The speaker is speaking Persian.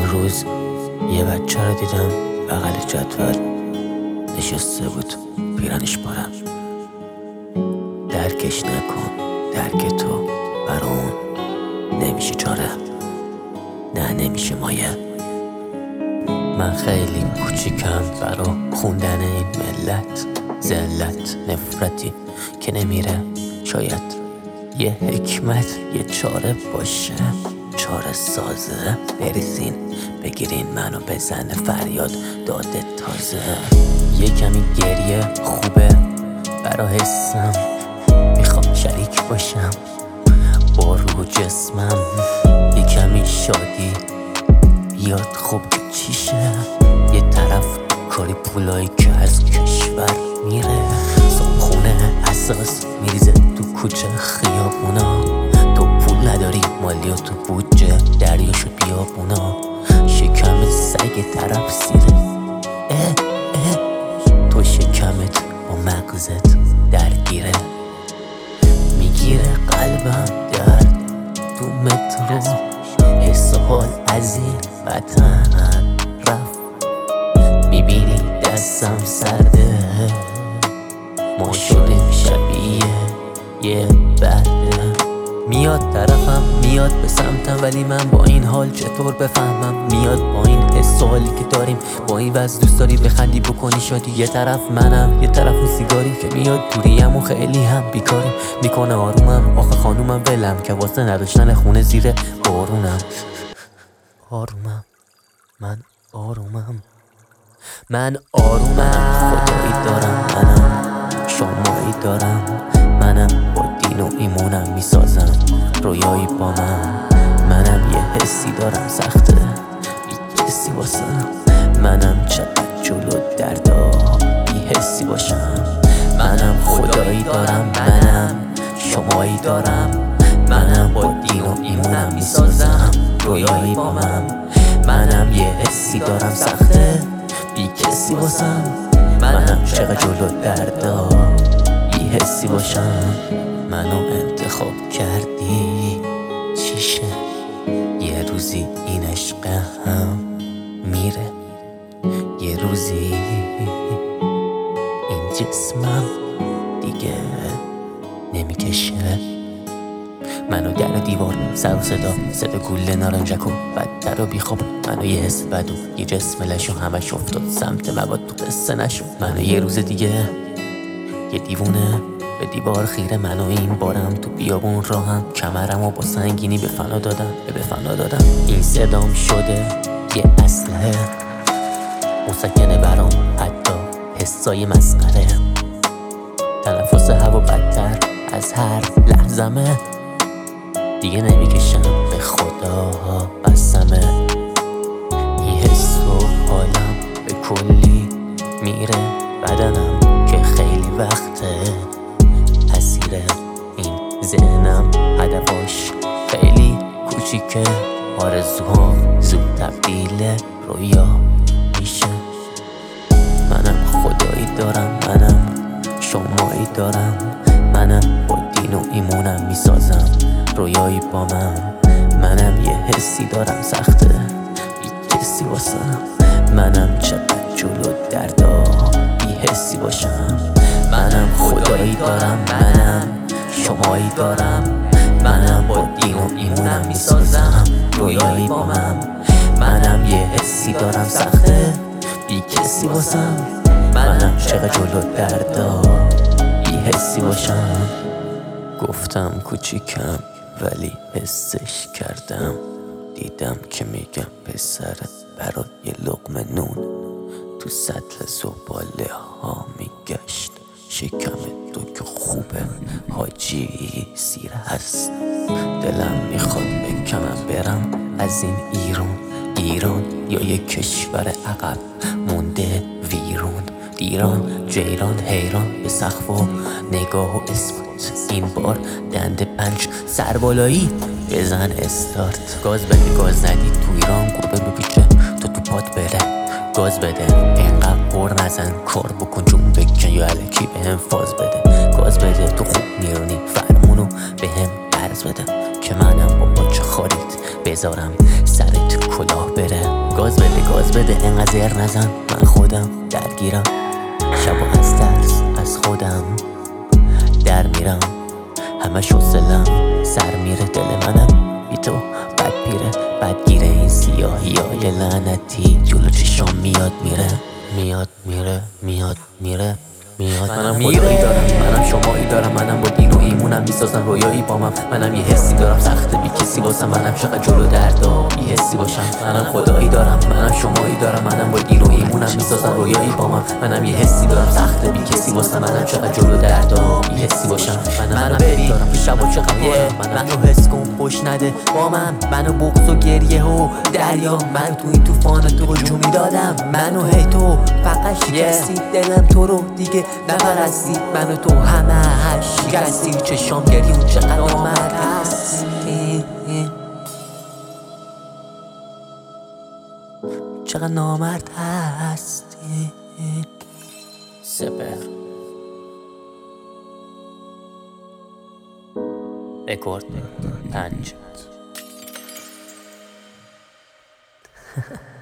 روز یه بچه رو دیدم بغل جدول نشسته بود، پیرنش بارم. درکش نکن، درک تو برا اون نمیشه چاره، نه نمیشه مایه. من خیلی کوچیکم برا خوندن این ملت، ذلت نفرتی که نمیره، شاید یه حکمت یه چاره باشه، چاره سازه. بریزین بگیرین منو بزنه فریاد داده تازه. یه کمی گریه خوبه برا حسم، میخوام شریک باشم با روح و جسمم. یه کمی شادی بیاد خوب چیشه، یه طرف کاری پولایی که از کشور میره، صابخونه اساس میریزه تو کوچه خیابونا. تو پول نداری مالیات تو بودجه دریا شد بیابونا. شکم سگ طرف سیره، تو شکمت با مغزت درگیره، میگیره قلبم درد تو مترو. حس حال از این وطن رفت، میبینی دستم سرده، ما شدیم شبیه یه برده. میاد طرفم میاد به سمتم، ولی من با این حال چطور بفهمم؟ میاد با این حس و حالی که داریم، با این وضع دوست داری بخندی بکنی شادی. یه طرف منم یه طرف اون سیگاری که میاد دوریم و خیلی هم بیکاریم، میکنه آرومم. آخه خانومم ولم که واسه نداشتن خونه زیر بارونم. آرومم، من آرومم، من آرومم. خدایی دارم منم، شمایی دارم منم، با دین و ایمونم میسازم رویایی با منم یه حسی دارم سخته بی کسی واسم. منم چقدر جلو دردا بی حسی باشم. منم خدایی دارم منم، شمایی دارم منم، با دین و ایمونم میسازم رویایی با منم یه حسی دارم سخته بی کسی واسم. منم چقدر جلو دردا بی حسی باشم. منو انتخاب کردی چیشه، یه روزی این عشق هم میره، یه روزی این جسمم دیگه نمیکشه. منو در و دیوار سر و صدا گوله نارنجک و بدتر و بیخواب. منو یه حس بد و یه جسم لش و همش افتاد سمت مواد تو قصه نشو. منو یه روز دیگه یه دیوونه به دیوار خیره، منو این بارم تو بیابون راهم، کمرم و با سنگینی به فنا دادم. این صدام شده یه اسلحه مسکنه برام، حتی حسای مسخره. تنفس هوا بدتر از هر لحظمه، دیگه نمیکشم به خدا قسمه. این حس و حالم به کلی میره، بدنم که خیلی وقته اسیره. این ذهنم هدفاش خیلی کوچیکه، آرزوهام زود تبدیل رویا میشه. منم خدایی دارم منم، شمایی دارم منم، با دین و ایمونم میسازم رویایی با منم یه حسی دارم سخته بی کسی واسم. منم چقدر جلو دردا بی حسی باشم. منم خدایی دارم منم، شمایی دارم منم، با دین و ایمونم میسازم رویایی با منم یه حسی دارم سخته بی کسی واسم. منم چقدر جلو دردا بی حسی باشم. گفتم کوچیکم ولی حسش کردم، دیدم که میگم پسرت برای یه لقمه نون تو سطل زباله ها میگشت. شکم تو که خوبه حاجی سیر هست، دلم میخواد بکنم برم از این ایران یا یه کشور عقب مونده ویرون. دیران جیران حیران به سقف و نگاه و اثبات. این بار دنده پنج سربالایی بزن استارت. گاز بده گاز ندی تو ایران گوبه بپیچه تو پات بره. گاز بده اینقدر پر نزن، کار بکن جون بکن یا الکی به هم فاز بده. گاز بده تو خوب میرونی فرمونو به هم عرض بده، که منم با چه خاریت بذارم سرت کلاه بره. گاز بده انقدر زر نزن، من خودم درگیرم، شبا از ترس از خودم در میرم، همش حوصله‌ام سر میره، دل منم بی تو بد پیره، بدگیره این سیاهیای لعنتی جلو چشام میاد میره، میاد میره، میاد میره، میاد. منم خدایی دارم، منم شمایی دارم، منم با دین و ایمونم میسازن رویایی بامم، منم یه حسی دارم سخت بی کسی واسم، منم چقدر جلو دردا بی حسی باشم. منم خدایی دارم، منم شمایی دارم، منم با دین و ایمونم میسازن رویایی بامم، منم یه حسی دارم سخت بی کسی واسم، منم چقدر جلو دردا بی حسی باشم. منم بری که شبا چقدر منو حس کن خوش نده با منو بغض و گریه و دریا، من تو این طوفان تو رو جو میدادم، منو هی تو فقط شکستی دلم تو رو دیگه نپرستی، منو تو همه شکستی، چشام گریون چقدر آمد هست، چقدر نامرد هستی. سپر رکورد 5